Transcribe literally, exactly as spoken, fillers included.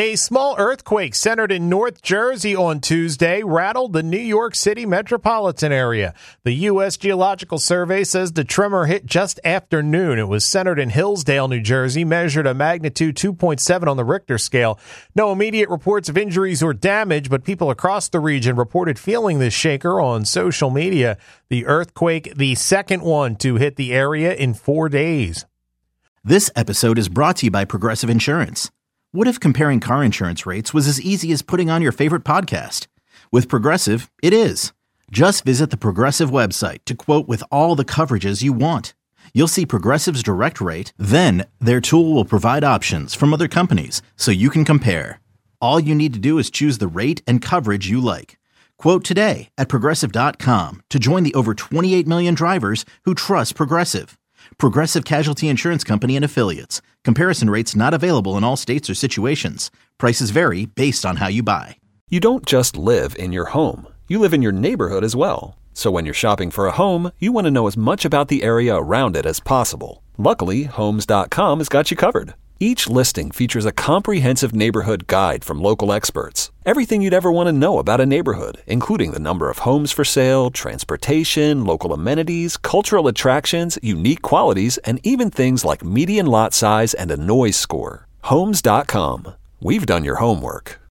A small earthquake centered in North Jersey on Tuesday rattled the New York City metropolitan area. The U S Geological Survey says the tremor hit just after noon. It was centered in Hillsdale, New Jersey, measured a magnitude two point seven on the Richter scale. No immediate reports of injuries or damage, but people across the region reported feeling this shaker on social media. The earthquake, the second one to hit the area in four days. This episode is brought to you by Progressive Insurance. What if comparing car insurance rates was as easy as putting on your favorite podcast? With Progressive, it is. Just visit the Progressive website to quote with all the coverages you want. You'll see Progressive's direct rate, then their tool will provide options from other companies so you can compare. All you need to do is choose the rate and coverage you like. Quote today at Progressive dot com to join the over twenty-eight million drivers who trust Progressive. Progressive Casualty Insurance Company and Affiliates. Comparison rates not available in all states or situations. Prices vary based on how you buy. You don't just live in your home. You live in your neighborhood as well. So when you're shopping for a home, you want to know as much about the area around it as possible. Luckily, Homes dot com has got you covered. Each listing features a comprehensive neighborhood guide from local experts. Everything you'd ever want to know about a neighborhood, including the number of homes for sale, transportation, local amenities, cultural attractions, unique qualities, and even things like median lot size and a noise score. Homes dot com. We've done your homework.